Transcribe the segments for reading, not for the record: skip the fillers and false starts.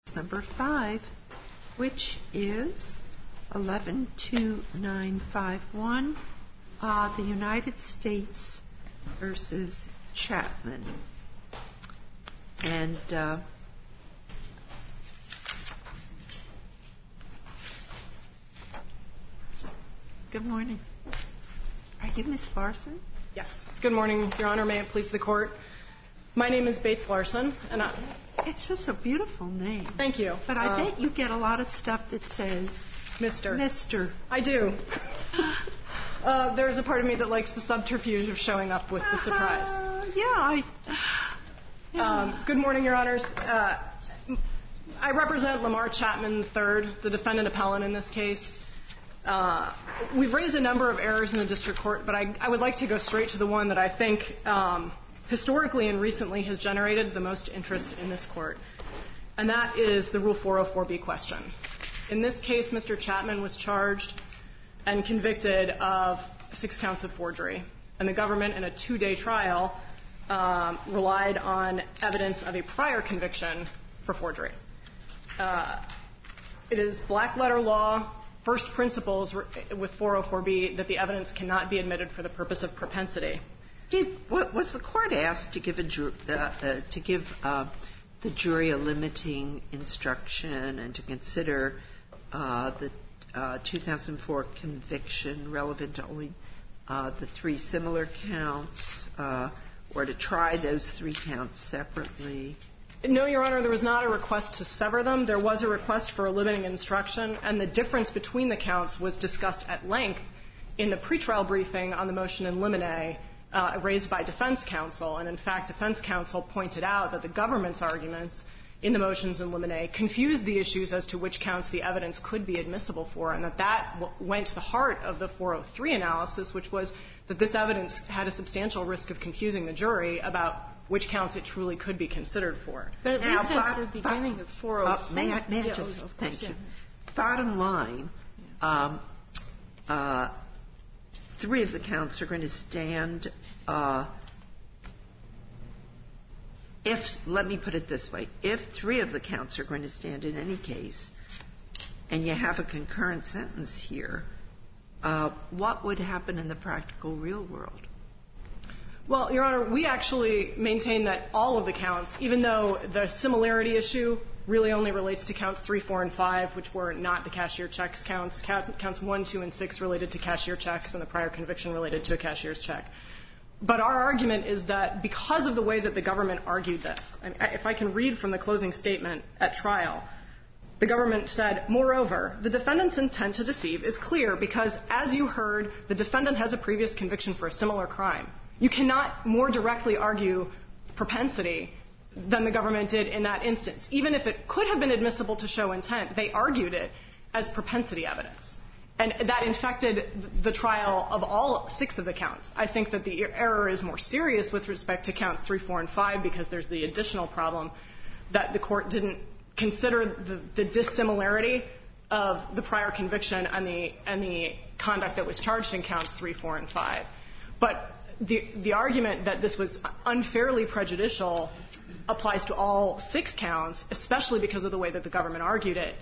Number 5, which is 112951, the United States versus Chapman. And good morning. Are you Ms. Larson? Yes. Good morning, Your Honor. May it please the Court. My name is Bates Larson, and It's just a beautiful name. Thank you. But I bet you get a lot of stuff that says Mr. Mr. I do. There's a part of me that likes the subterfuge of showing up with the surprise. Good morning, Your Honors. I represent Lamar Chapman III, the defendant appellant in this case. We've raised a number of errors in the district court, but I would like to go straight to the one that I think historically and recently has generated the most interest in this court, and that is the Rule 404B question. In this case, Mr. Chapman was charged and convicted of 6 counts of forgery, and the government in a 2-day trial relied on evidence of a prior conviction for forgery. It is black-letter law, first principles with 404B, that the evidence cannot be admitted for the purpose of propensity. Was the court asked to give the jury a limiting instruction and to consider the 2004 conviction relevant to only the 3 similar counts, or to try those 3 counts separately? No, Your Honor, there was not a request to sever them. There was a request for a limiting instruction, and the difference between the counts was discussed at length in the pretrial briefing on the motion in limine raised by defense counsel. And, in fact, defense counsel pointed out that the government's arguments in the motions in limine confused the issues as to which counts the evidence could be admissible for, and that went to the heart of the 403 analysis, which was that this evidence had a substantial risk of confusing the jury about which counts it truly could be considered for. But at least at the beginning of 403. May I just thank you. Bottom line, 3 of the counts are going to stand let me put it this way, if 3 of the counts are going to stand in any case, and you have a concurrent sentence here, what would happen in the practical real world? Well, Your Honor, we actually maintain that all of the counts, even though the similarity issue really only relates to counts 3, 4, and 5, which were not the cashier checks counts. Counts 1, 2, and 6 related to cashier checks, and the prior conviction related to a cashier's check. But our argument is that because of the way that the government argued this, and if I can read from the closing statement at trial, the government said, moreover, the defendant's intent to deceive is clear because, as you heard, the defendant has a previous conviction for a similar crime. You cannot more directly argue propensity than the government did in that instance. Even if it could have been admissible to show intent, they argued it as propensity evidence. And that infected the trial of all 6 of the counts. I think that the error is more serious with respect to counts 3, 4, and 5 because there's the additional problem that the court didn't consider the dissimilarity of the prior conviction and the conduct that was charged in counts 3, 4, and 5. But the argument that this was unfairly prejudicial applies to all 6 counts, especially because of the way that the government argued it,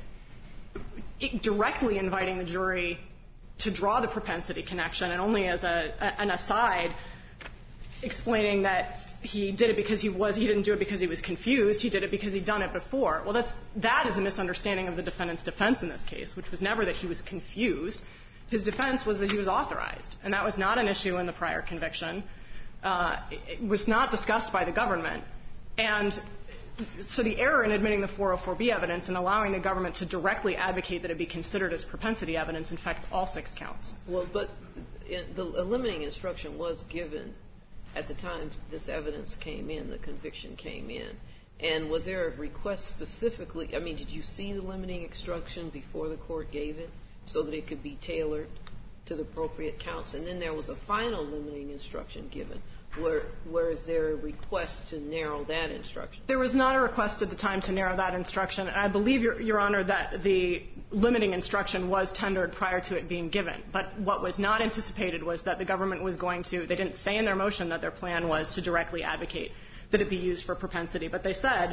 directly inviting the jury to draw the propensity connection, and only as an aside explaining that he did it because he didn't do it because he was confused, he did it because he'd done it before. Well, that is a misunderstanding of the defendant's defense in this case, which was never that he was confused. His defense was that he was authorized, and that was not an issue in the prior conviction. It was not discussed by the government. And so the error in admitting the 404B evidence and allowing the government to directly advocate that it be considered as propensity evidence infects all 6 counts. Well, but the limiting instruction was given at the time this evidence came in, the conviction came in. And was there a request specifically? I mean, did you see the limiting instruction before the court gave it so that it could be tailored to the appropriate counts? And then there was a final limiting instruction given. Where is there a request to narrow that instruction? There was not a request at the time to narrow that instruction. And I believe, Your Honor, that the limiting instruction was tendered prior to it being given. But what was not anticipated was that the government was going to, they didn't say in their motion that their plan was to directly advocate that it be used for propensity. But they said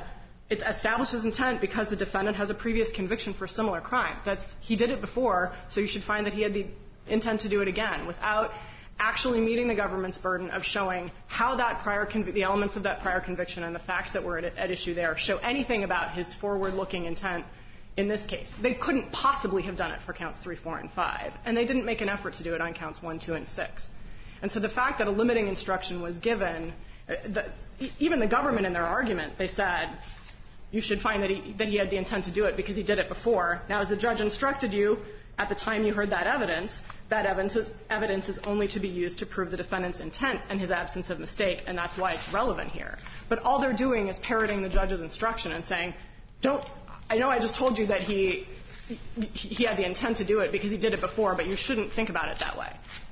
it establishes intent because the defendant has a previous conviction for a similar crime. He did it before, so you should find that he had the intent to do it again without actually meeting the government's burden of showing how that the elements of that prior conviction and the facts that were at issue there show anything about his forward-looking intent in this case. They couldn't possibly have done it for counts 3, 4, and 5, and they didn't make an effort to do it on counts 1, 2, and 6. And so the fact that a limiting instruction was given, even the government in their argument, they said, you should find that he had the intent to do it because he did it before. Now, as the judge instructed you at the time you heard that evidence is only to be used to prove the defendant's intent and his absence of mistake, and that's why it's relevant here. But all they're doing is parroting the judge's instruction and saying, I know I just told you that he had the intent to do it because he did it before, but you shouldn't think about it that way.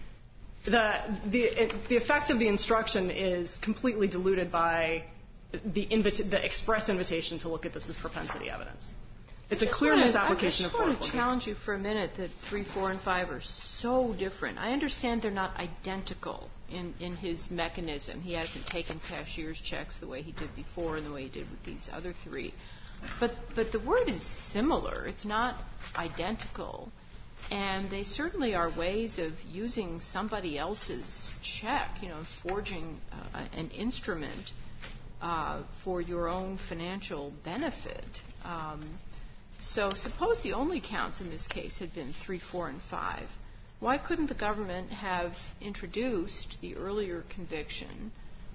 The effect of the instruction is completely diluted by the express invitation to look at this as propensity evidence. It's a clear misapplication of 4. I just want to challenge you for a minute that 3, 4, and 5 are so different. I understand they're not identical in his mechanism. He hasn't taken cashier's checks the way he did before and the way he did with these other 3. But the word is similar. It's not identical. And they certainly are ways of using somebody else's check, forging an instrument for your own financial benefit. So suppose the only counts in this case had been 3, 4, and 5. Why couldn't the government have introduced the earlier conviction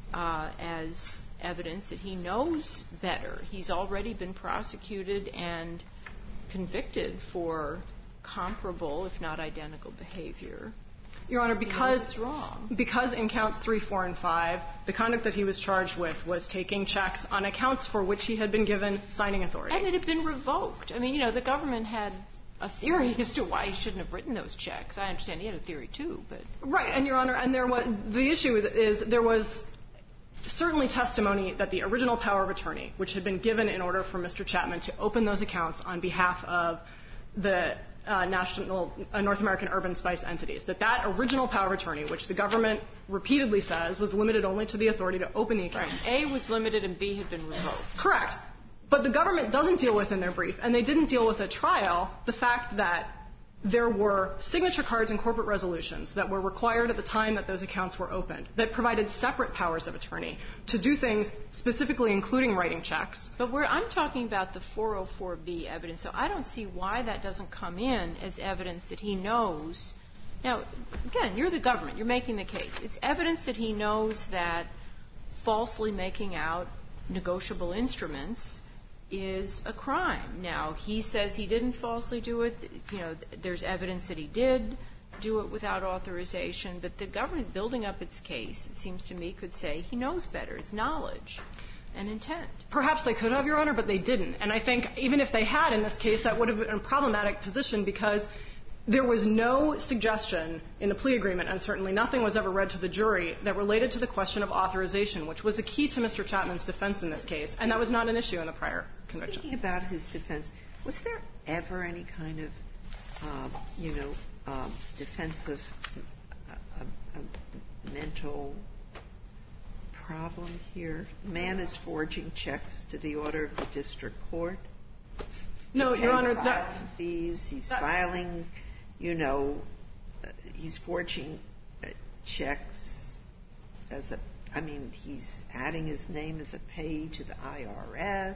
as evidence that he knows better? He's already been prosecuted and convicted for comparable, if not identical, behavior. Your Honor, because in counts 3, 4, and 5, the conduct that he was charged with was taking checks on accounts for which he had been given signing authority. And it had been revoked. I mean, the government had a theory as to why he shouldn't have written those checks. I understand he had a theory, too, but... Right, and, Your Honor, and the issue is there was certainly testimony that the original power of attorney, which had been given in order for Mr. Chapman to open those accounts on behalf of the North American Urban Spice entities, that original power of attorney, which the government repeatedly says was limited only to the authority to open the accounts. Right. A was limited and B had been revoked. Correct. But the government doesn't deal with in their brief, and they didn't deal with at trial, the fact that there were signature cards and corporate resolutions that were required at the time that those accounts were opened that provided separate powers of attorney to do things, specifically including writing checks. But I'm talking about the 404B evidence, so I don't see why that doesn't come in as evidence that he knows. Now, again, you're the government. You're making the case. It's evidence that he knows that falsely making out negotiable instruments is a crime. Now, he says he didn't falsely do it. There's evidence that he did do it without authorization. But the government building up its case, it seems to me, could say he knows better. It's knowledge and intent. Perhaps they could have, Your Honor, but they didn't. And I think even if they had in this case, that would have been a problematic position because there was no suggestion in the plea agreement, and certainly nothing was ever read to the jury, that related to the question of authorization, which was the key to Mr. Chapman's defense in this case. And that was not an issue in the prior conviction. Speaking about his defense, was there ever any kind of, defensive mental problem here? The man is forging checks to the order of the district court. No, Your Honor, he's filing, he's forging checks he's adding his name as a payee to the IRS.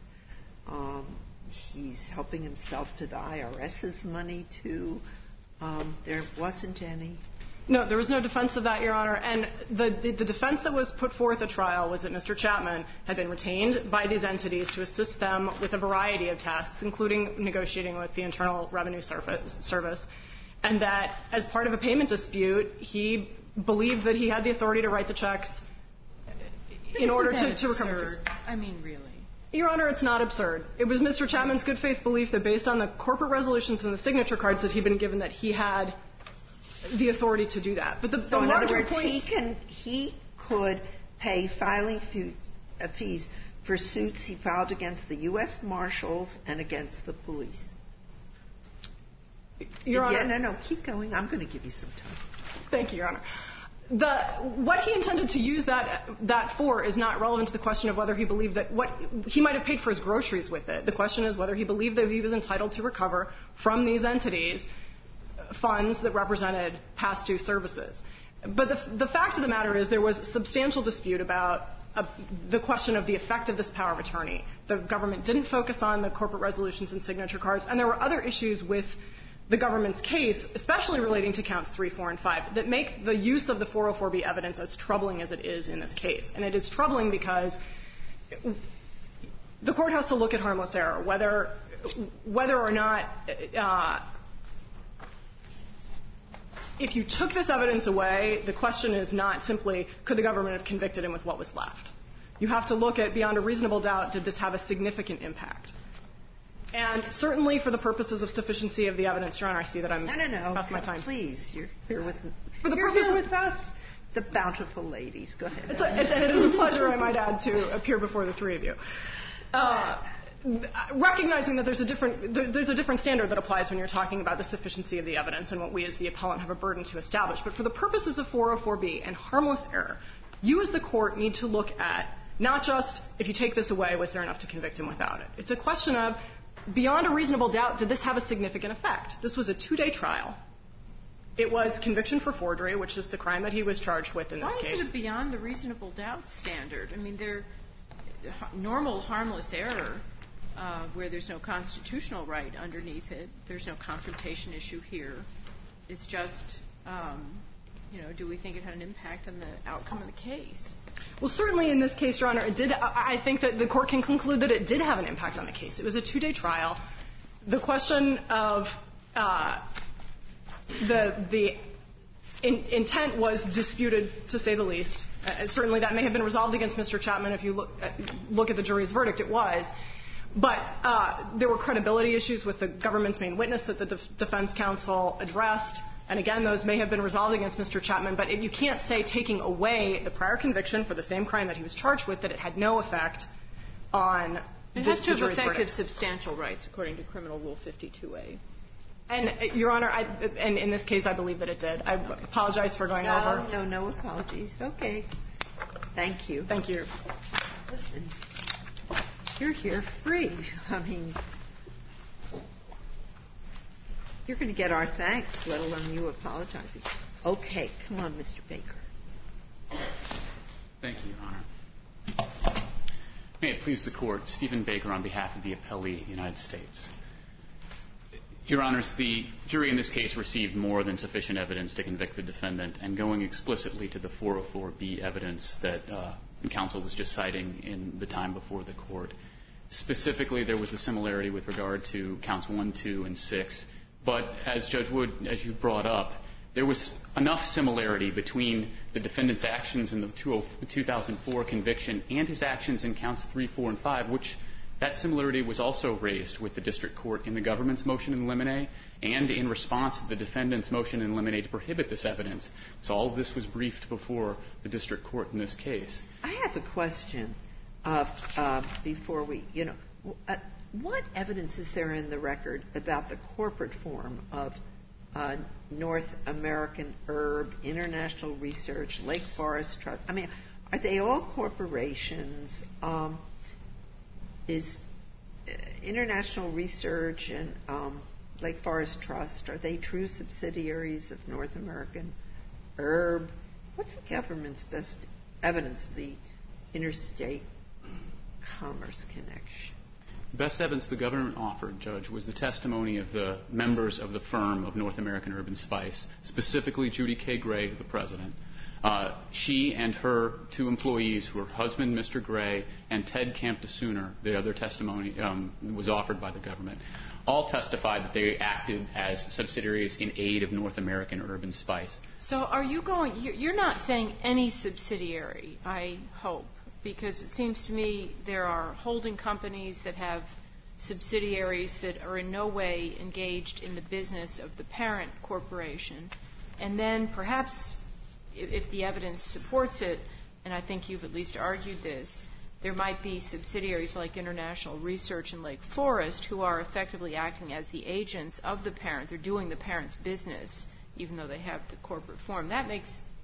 He's helping himself to the IRS's money, too. There wasn't any. No, there was no defense of that, Your Honor. And the defense that was put forth at trial was that Mr. Chapman had been retained by these entities to assist them with a variety of tasks, including negotiating with the Internal Revenue Service, and that as part of a payment dispute, he believed that he had the authority to write the checks in order to recover. I mean, really. Your Honor, it's not absurd. It was Mr. Chapman's good faith belief that based on the corporate resolutions and the signature cards that he'd been given, that he had the authority to do that. But so in other words, he could pay filing fees for suits he filed against the U.S. Marshals and against the police. Your Honor. No, keep going. I'm going to give you some time. Thank you, Your Honor. what he intended to use that for is not relevant to the question of whether he believed that what he might have paid for his groceries with it. The question is whether he believed that he was entitled to recover from these entities funds that represented past due services. But the fact of the matter is there was substantial dispute about the question of the effect of this power of attorney. The government didn't focus on the corporate resolutions and signature cards, and there were other issues with the government's case, especially relating to counts 3, 4, and 5, that make the use of the 404B evidence as troubling as it is in this case. And it is troubling because the court has to look at harmless error, whether or not if you took this evidence away, the question is not simply could the government have convicted him with what was left. You have to look at beyond a reasonable doubt, did this have a significant impact? And certainly for the purposes of sufficiency of the evidence, Your Honor, I see that I'm past my time. Please, you're here with us, the bountiful ladies. Go ahead. It is a pleasure, I might add, to appear before the three of you. Recognizing that there's a different standard that applies when you're talking about the sufficiency of the evidence and what we as the appellant have a burden to establish. But for the purposes of 404B and harmless error, you as the court need to look at not just if you take this away, was there enough to convict him without it? It's a question of beyond a reasonable doubt, did this have a significant effect? This was a 2-day trial. It was conviction for forgery, which is the crime that he was charged with in this case. Why is it a beyond the reasonable doubt standard? I mean, normal harmless error where there's no constitutional right underneath it, there's no confrontation issue here. It's just, do we think it had an impact on the outcome of the case? Well, certainly in this case, Your Honor, it did. I think that the court can conclude that it did have an impact on the case. It was a 2-day trial. The question of the intent was disputed, to say the least. Certainly that may have been resolved against Mr. Chapman if you look at the jury's verdict. It was. But there were credibility issues with the government's main witness that the defense counsel addressed. And again, those may have been resolved against Mr. Chapman. But you can't say taking away the prior conviction for the same crime that he was charged with that it had no effect on the jury's verdict. It has to have affected substantial rights, according to Criminal Rule 52A. And, Your Honor, and in this case, I believe that it did. I apologize for going over. No apologies. Okay. Thank you. Thank you. Listen, you're here free. I mean, you're going to get our thanks, let alone you apologizing. Okay. Come on, Mr. Baker. Thank you, Your Honor. May it please the Court, Stephen Baker on behalf of the appellee, United States. Your Honors, the jury in this case received more than sufficient evidence to convict the defendant, and going explicitly to the 404B evidence that counsel was just citing in the time before the Court. Specifically, there was the similarity with regard to counts 1, 2, and 6. But as Judge Wood, as you brought up, there was enough similarity between the defendant's actions in the 2004 conviction and his actions in counts 3, 4, and 5, which that similarity was also raised with the district court in the government's motion in limine and in response to the defendant's motion in limine to prohibit this evidence. So all of this was briefed before the district court in this case. I have a question before we, what evidence is there in the record about the corporate form of North American Herb, International Research, Lake Forest Trust? I mean, are they all corporations? Is International Research and Lake Forest Trust, are they true subsidiaries of North American Herb? What's the government's best evidence of the interstate commerce connection? The best evidence the government offered, Judge, was the testimony of the members of the firm of North American Herb and Spice, specifically Judy K. Gray, the president. She and her 2 employees, her husband, Mr. Gray, and Ted Campdesooner, the other testimony was offered by the government, all testified that they acted as subsidiaries in aid of North American Herb and Spice. So are you you're not saying any subsidiary, I hope, because it seems to me there are holding companies that have subsidiaries that are in no way engaged in the business of the parent corporation, and then perhaps if the evidence supports it, and I think you've at least argued this, there might be subsidiaries like International Research and Lake Forest who are effectively acting as the agents of the parent. They're doing the parent's business, even though they have the corporate form. That makes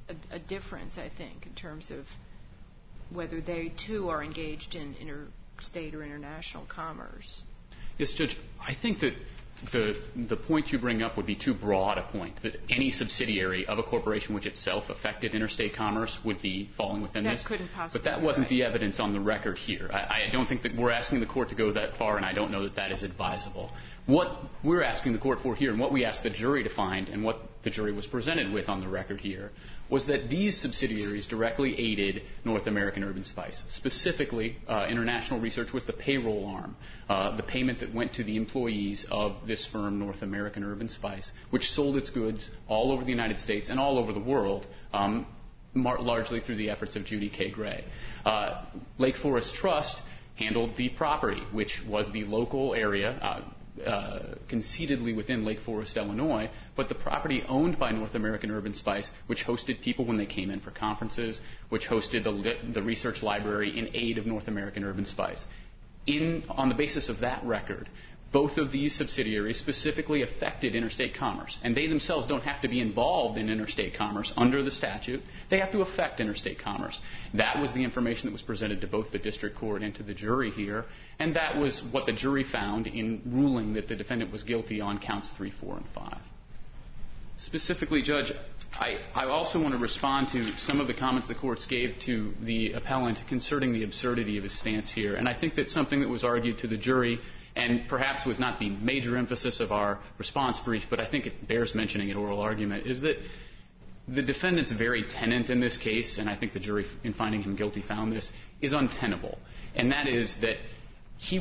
a difference, I think, in terms of whether they, too, are engaged in interstate or international commerce. Yes, Judge, I think that the point you bring up would be too broad a point, that any subsidiary of a corporation which itself affected interstate commerce would be falling within this. That couldn't possibly But that wasn't the evidence on the record here. I don't think that we're asking the court to go that far, and I don't know that that is advisable. What we're asking the court for here, and what we asked the jury to find, and what the jury was presented with on the record here, was that these subsidiaries directly aided North American Urban Spice. Specifically, International Research was the payroll arm, the payment that went to the employees of this firm, North American Urban Spice, which sold its goods all over the United States and all over the world, largely through the efforts of Judy K. Gray. Lake Forest Trust handled the property, which was the local area, conceitedly within Lake Forest, Illinois, but the property owned by North American Urban Spice, which hosted people when they came in for conferences, which hosted the research library in aid of North American Urban Spice. On the basis of that record, both of these subsidiaries specifically affected interstate commerce, and they themselves don't have to be involved in interstate commerce under the statute. They have to affect interstate commerce. That was the information that was presented to both the district court and to the jury here, and that was what the jury found in ruling that the defendant was guilty on counts 3, 4, and 5. Specifically, Judge, I also want to respond to some of the comments the courts gave to the appellant concerning the absurdity of his stance here, and I think that something that was argued to the jury and perhaps was not the major emphasis of our response brief, but I think it bears mentioning in oral argument, is that the defendant's very tenet in this case, and I think the jury in finding him guilty found this, is untenable. And that is that he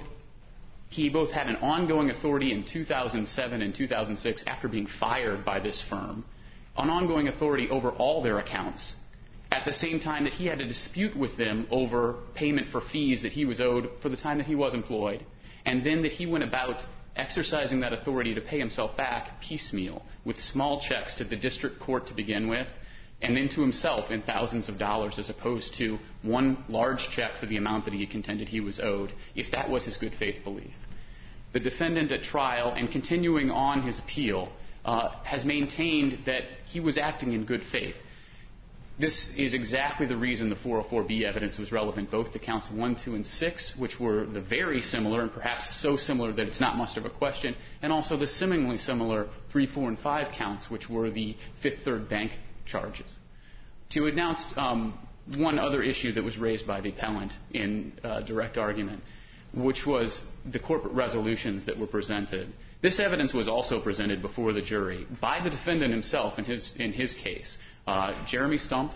both had an ongoing authority in 2007 and 2006 after being fired by this firm, an ongoing authority over all their accounts, at the same time that he had a dispute with them over payment for fees that he was owed for the time that he was employed, and then that he went about exercising that authority to pay himself back piecemeal with small checks to the district court to begin with, and then to himself in thousands of dollars as opposed to one large check for the amount that he contended he was owed, if that was his good faith belief. The defendant at trial, and continuing on his appeal, has maintained that he was acting in good faith. This is exactly the reason the 404B evidence was relevant both to counts 1, 2, and 6, which were the very similar and perhaps so similar that it's not much of a question, and also the seemingly similar 3, 4, and 5 counts, which were the Fifth Third Bank charges. To announce one other issue that was raised by the appellant in direct argument, which was the corporate resolutions that were presented. This evidence was also presented before the jury by the defendant himself in his case. Jeremy Stumpf,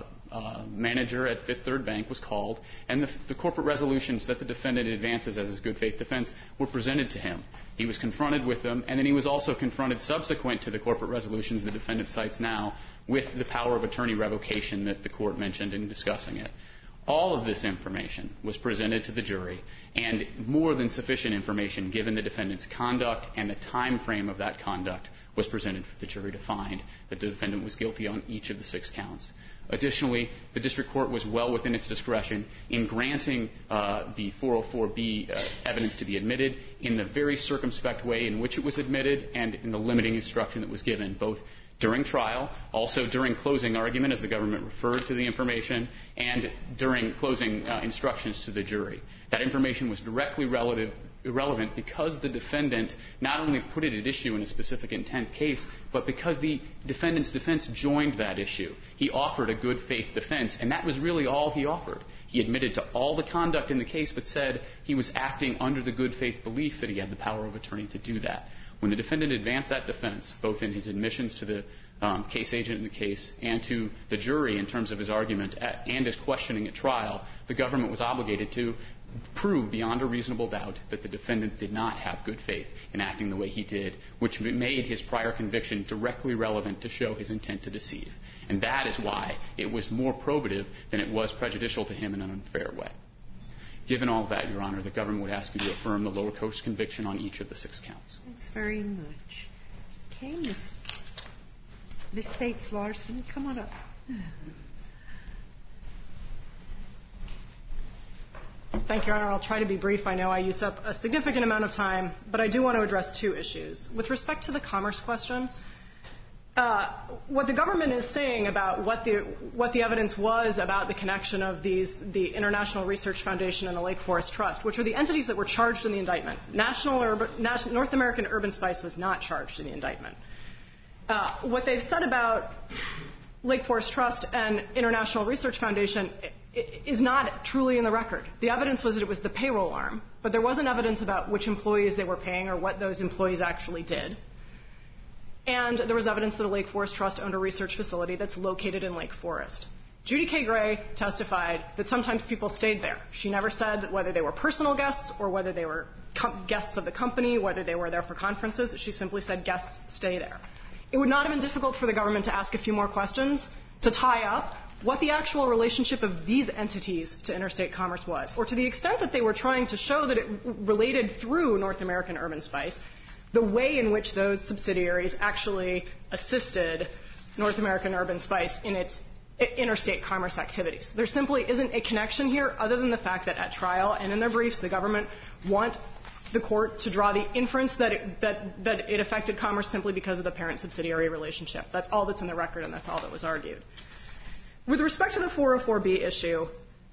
manager at Fifth Third Bank, was called, and the corporate resolutions that the defendant advances as his good faith defense were presented to him. He was confronted with them, and then he was also confronted subsequent to the corporate resolutions the defendant cites now with the power of attorney revocation that the court mentioned in discussing it. All of this information was presented to the jury, and more than sufficient information given the defendant's conduct and the time frame of that conduct was presented for the jury to find that the defendant was guilty on each of the 6 counts. Additionally, the district court was well within its discretion in granting the 404B evidence to be admitted in the very circumspect way in which it was admitted and in the limiting instruction that was given, both during trial, also during closing argument as the government referred to the information, and during closing instructions to the jury. That information was directly irrelevant because the defendant not only put it at issue in a specific intent case, but because the defendant's defense joined that issue. He offered a good faith defense, and that was really all he offered. He admitted to all the conduct in the case, but said he was acting under the good faith belief that he had the power of attorney to do that. When the defendant advanced that defense, both in his admissions to the case agent in the case and to the jury in terms of his argument and his questioning at trial, the government was obligated to prove beyond a reasonable doubt that the defendant did not have good faith in acting the way he did, which made his prior conviction directly relevant to show his intent to deceive. And that is why it was more probative than it was prejudicial to him in an unfair way. Given all that, Your Honor, the government would ask you to affirm the lower coast conviction on each of the 6 counts. Thanks very much. Okay, Ms. Bates-Larson, come on up. Thank you, Your Honor. I'll try to be brief. I know I used up a significant amount of time, but I do want to address 2 issues. With respect to the commerce question, What the government is saying about what the evidence was about the connection of the International Research Foundation and the Lake Forest Trust, which are the entities that were charged in the indictment. North American Urban Spice was not charged in the indictment. What they've said about Lake Forest Trust and International Research Foundation is not truly in the record. The evidence was that it was the payroll arm, but there wasn't evidence about which employees they were paying or what those employees actually did. And there was evidence that the Lake Forest Trust owned a research facility that's located in Lake Forest. Judy K. Gray testified that sometimes people stayed there. She never said whether they were personal guests or whether they were guests of the company, whether they were there for conferences. She simply said guests stay there. It would not have been difficult for the government to ask a few more questions to tie up what the actual relationship of these entities to interstate commerce was, or to the extent that they were trying to show that it related through North American Urban Spice, the way in which those subsidiaries actually assisted North American Urban Spice in its interstate commerce activities. There simply isn't a connection here other than the fact that at trial and in their briefs the government want the court to draw the inference that it affected commerce simply because of the parent-subsidiary relationship. That's all that's in the record and that's all that was argued. With respect to the 404B issue,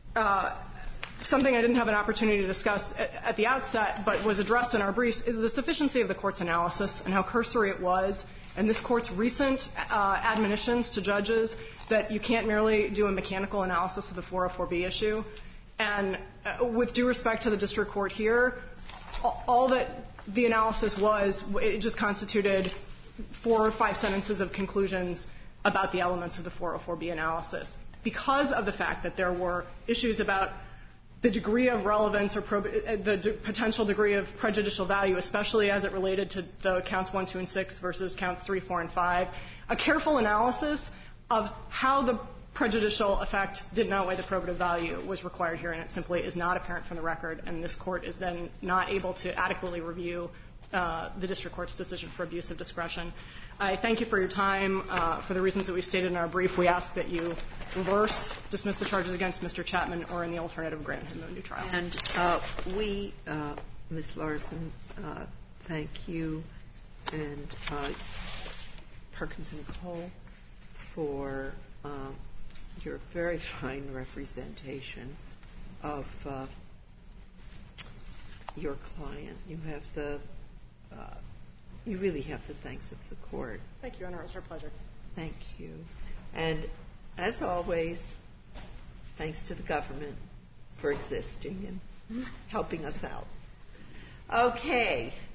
something I didn't have an opportunity to discuss at the outset but was addressed in our briefs is the sufficiency of the court's analysis and how cursory it was, and this court's recent admonitions to judges that you can't merely do a mechanical analysis of the 404B issue. And with due respect to the district court here, all that the analysis was, it just constituted 4 or 5 sentences of conclusions about the elements of the 404B analysis. Because of the fact that there were issues about the degree of relevance or the potential degree of prejudicial value, especially as it related to the counts 1, 2, and 6 versus counts 3, 4, and 5, a careful analysis of how the prejudicial effect did not outweigh the probative value was required here, and it simply is not apparent from the record, and this court is then not able to adequately review the district court's decision for abuse of discretion. I thank you for your time. For the reasons that we've stated in our brief, we ask that you reverse, dismiss the charges against Mr. Chapman, or in the alternative, grant him a new trial. And we, Ms. Larson, thank you and Parkinson Cole for your very fine representation of your client. You have you really have the thanks of the court. Thank you, Your Honor. It was our pleasure. Thank you. And as always, thanks to the government for existing and helping us out. Okay.